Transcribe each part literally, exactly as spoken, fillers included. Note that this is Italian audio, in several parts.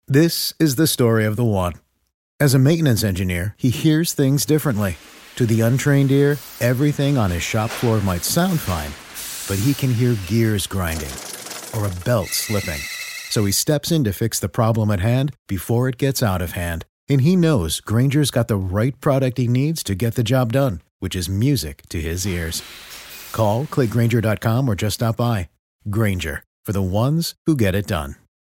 This is the story of the one. As a maintenance engineer, he hears things differently. To the untrained ear, everything on his shop floor might sound fine, but he can hear gears grinding or a belt slipping. So he steps in to fix the problem at hand before it gets out of hand. And he knows Grainger's got the right product he needs to get the job done, which is music to his ears. Call, click Grainger dot com, or just stop by. Grainger, for the ones who get it done.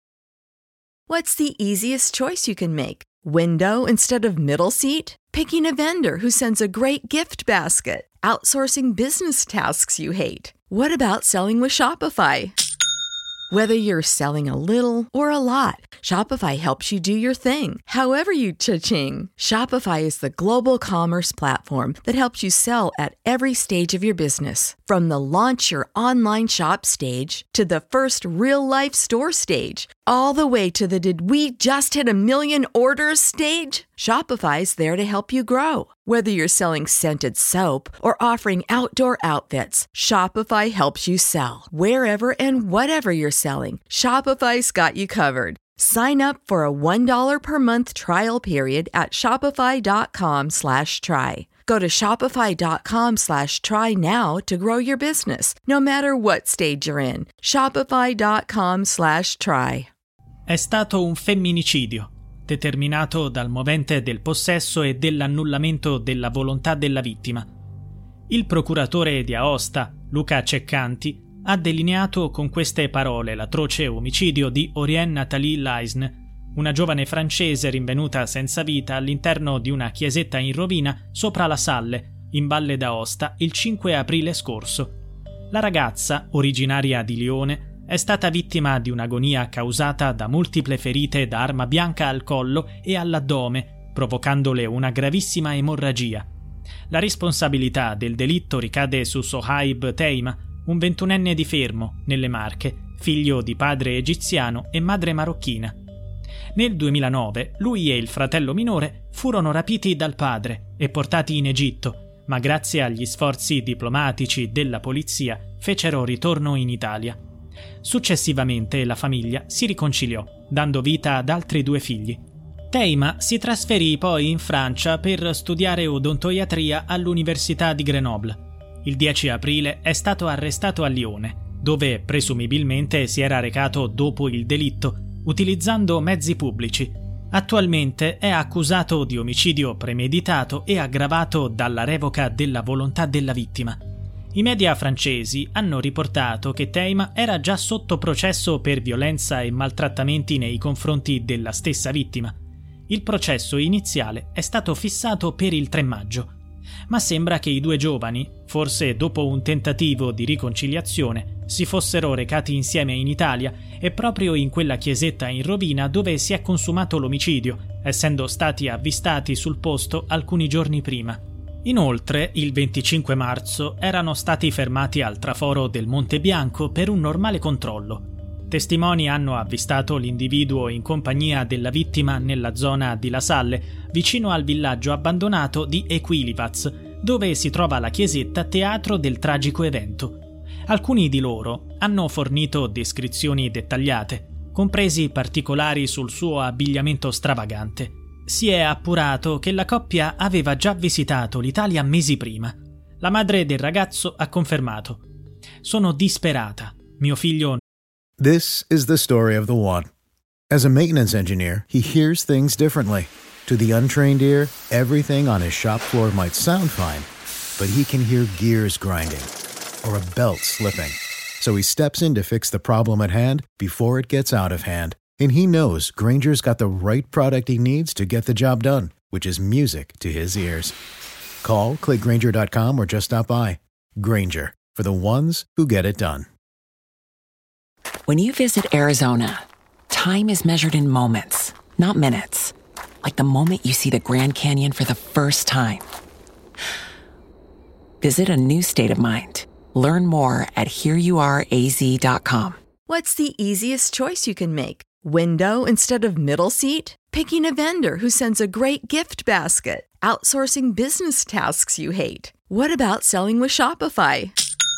What's the easiest choice you can make? Window instead of middle seat? Picking a vendor who sends a great gift basket? Outsourcing business tasks you hate? What about selling with Shopify? Whether you're selling a little or a lot, Shopify helps you do your thing, however you cha-ching. Shopify is the global commerce platform that helps you sell at every stage of your business. From the launch your online shop stage to the first real-life store stage, all the way to the did we just hit a million orders stage. Shopify's there to help you grow. Whether you're selling scented soap or offering outdoor outfits, Shopify helps you sell. Wherever and whatever you're selling, Shopify's got you covered. Sign up for a one dollar per month trial period at shopify.com slash try. Go to shopify.com slash try now to grow your business, no matter what stage you're in. Shopify.com slash try. È stato un femminicidio, determinato dal movente del possesso e dell'annullamento della volontà della vittima. Il procuratore di Aosta, Luca Ceccanti, ha delineato con queste parole l'atroce omicidio di Aurélien Nathalie Laisne, una giovane francese rinvenuta senza vita all'interno di una chiesetta in rovina sopra la Salle, in Valle d'Aosta, il cinque aprile scorso. La ragazza, originaria di Lione, è stata vittima di un'agonia causata da multiple ferite da arma bianca al collo e all'addome, provocandole una gravissima emorragia. La responsabilità del delitto ricade su Sohaib Teima, un ventunenne di Fermo, nelle Marche, figlio di padre egiziano e madre marocchina. Nel duemilanove lui e il fratello minore furono rapiti dal padre e portati in Egitto, ma grazie agli sforzi diplomatici della polizia fecero ritorno in Italia. Successivamente la famiglia si riconciliò, dando vita ad altri due figli. Teima si trasferì poi in Francia per studiare odontoiatria all'Università di Grenoble. Il dieci aprile è stato arrestato a Lione, dove presumibilmente si era recato dopo il delitto, utilizzando mezzi pubblici. Attualmente è accusato di omicidio premeditato e aggravato dalla revoca della volontà della vittima. I media francesi hanno riportato che Teima era già sotto processo per violenza e maltrattamenti nei confronti della stessa vittima. Il processo iniziale è stato fissato per il tre maggio, ma sembra che i due giovani, forse dopo un tentativo di riconciliazione, si fossero recati insieme in Italia e proprio in quella chiesetta in rovina dove si è consumato l'omicidio, essendo stati avvistati sul posto alcuni giorni prima. Inoltre, il venticinque marzo erano stati fermati al traforo del Monte Bianco per un normale controllo. Testimoni hanno avvistato l'individuo in compagnia della vittima nella zona di La Salle, vicino al villaggio abbandonato di Equilivaz, dove si trova la chiesetta teatro del tragico evento. Alcuni di loro hanno fornito descrizioni dettagliate, compresi particolari sul suo abbigliamento stravagante. Si è appurato che la coppia aveva già visitato l'Italia mesi prima. La madre del ragazzo ha confermato: "Sono disperata. Mio figlio..." This is the story of the one. As a maintenance engineer, he hears things differently. To the untrained ear, everything on his shop floor might sound fine, but he can hear gears grinding or a belt slipping. So he steps in to fix the problem at hand before it gets out of hand. And he knows Grainger's got the right product he needs to get the job done, which is music to his ears. Call, click Grainger dot com, or just stop by. Grainger, for the ones who get it done. When you visit Arizona, time is measured in moments, not minutes. Like the moment you see the Grand Canyon for the first time. Visit a new state of mind. Learn more at here you are a z dot com. What's the easiest choice you can make? Window instead of middle seat? Picking a vendor who sends a great gift basket? Outsourcing business tasks you hate? What about selling with Shopify?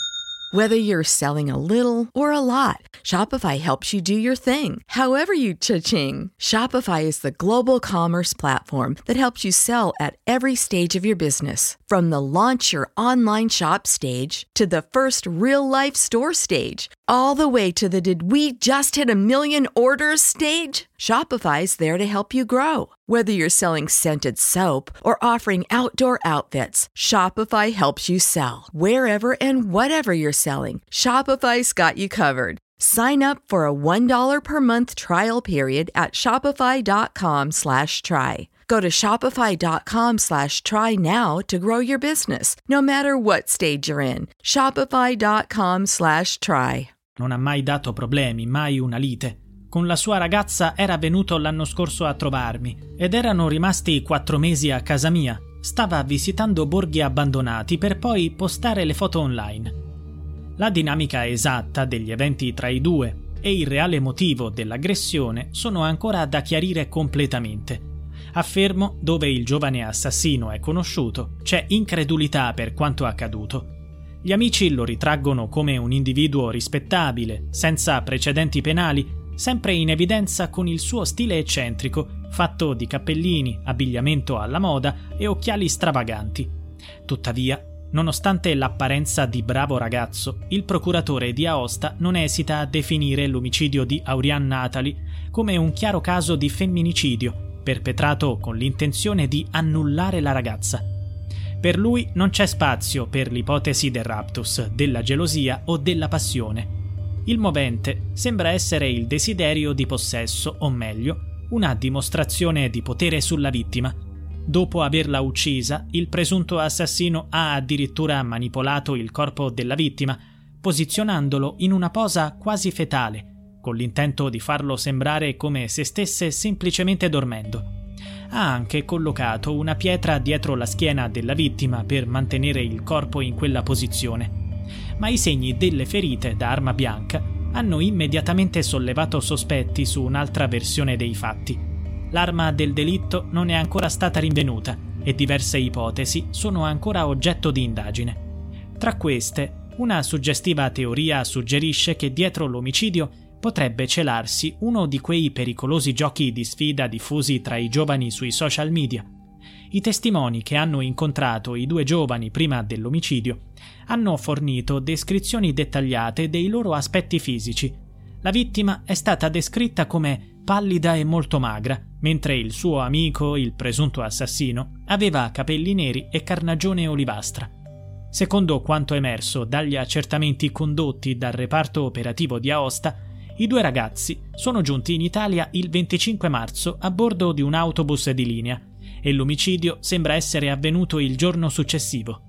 Whether you're selling a little or a lot, Shopify helps you do your thing, however you cha-ching. Shopify is the global commerce platform that helps you sell at every stage of your business. From the launch your online shop stage to the first real-life store stage, all the way to the did we just hit a million orders stage. Shopify's there to help you grow. Whether you're selling scented soap or offering outdoor outfits, Shopify helps you sell. Wherever and whatever you're selling, Shopify's got you covered. Sign up for a one dollar per month trial period at shopify.com slash try. Go to shopify.com slash try now to grow your business, no matter what stage you're in. Shopify.com slash try. Non ha mai dato problemi, mai una lite. Con la sua ragazza era venuto l'anno scorso a trovarmi ed erano rimasti quattro mesi a casa mia. Stava visitando borghi abbandonati per poi postare le foto online. La dinamica esatta degli eventi tra i due e il reale motivo dell'aggressione sono ancora da chiarire completamente. Affermo, dove il giovane assassino è conosciuto, c'è incredulità per quanto accaduto. Gli amici lo ritraggono come un individuo rispettabile, senza precedenti penali, sempre in evidenza con il suo stile eccentrico, fatto di cappellini, abbigliamento alla moda e occhiali stravaganti. Tuttavia, nonostante l'apparenza di bravo ragazzo, il procuratore di Aosta non esita a definire l'omicidio di Auriane Natali come un chiaro caso di femminicidio, perpetrato con l'intenzione di annullare la ragazza. Per lui non c'è spazio per l'ipotesi del raptus, della gelosia o della passione. Il movente sembra essere il desiderio di possesso, o meglio, una dimostrazione di potere sulla vittima. Dopo averla uccisa, il presunto assassino ha addirittura manipolato il corpo della vittima, posizionandolo in una posa quasi fetale, con l'intento di farlo sembrare come se stesse semplicemente dormendo. Ha anche collocato una pietra dietro la schiena della vittima per mantenere il corpo in quella posizione. Ma i segni delle ferite da arma bianca hanno immediatamente sollevato sospetti su un'altra versione dei fatti. L'arma del delitto non è ancora stata rinvenuta e diverse ipotesi sono ancora oggetto di indagine. Tra queste, una suggestiva teoria suggerisce che dietro l'omicidio potrebbe celarsi uno di quei pericolosi giochi di sfida diffusi tra i giovani sui social media. I testimoni che hanno incontrato i due giovani prima dell'omicidio hanno fornito descrizioni dettagliate dei loro aspetti fisici. La vittima è stata descritta come pallida e molto magra, mentre il suo amico, il presunto assassino, aveva capelli neri e carnagione olivastra. Secondo quanto emerso dagli accertamenti condotti dal reparto operativo di Aosta, i due ragazzi sono giunti in Italia il venticinque marzo a bordo di un autobus di linea e l'omicidio sembra essere avvenuto il giorno successivo.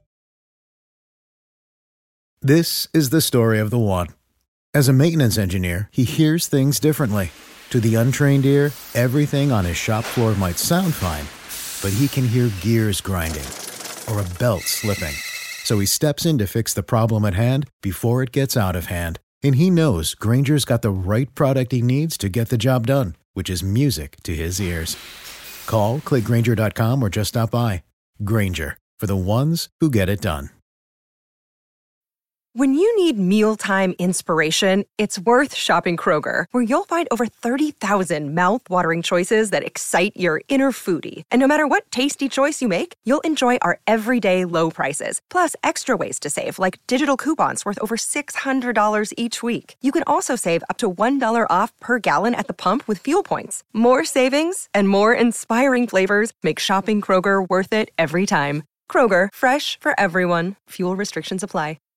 This is the story of the one. As a maintenance engineer, he hears things differently. To the untrained ear, everything on his shop floor might sound fine, but he can hear gears grinding or a belt slipping. So he steps in to fix the problem at hand before it gets out of hand. And he knows Grainger's got the right product he needs to get the job done, which is music to his ears. Call, click Grainger dot com, or just stop by. Grainger, for the ones who get it done. When you need mealtime inspiration, it's worth shopping Kroger, where you'll find over thirty thousand mouth-watering choices that excite your inner foodie. And no matter what tasty choice you make, you'll enjoy our everyday low prices, plus extra ways to save, like digital coupons worth over six hundred dollars each week. You can also save up to one dollar off per gallon at the pump with fuel points. More savings and more inspiring flavors make shopping Kroger worth it every time. Kroger, fresh for everyone. Fuel restrictions apply.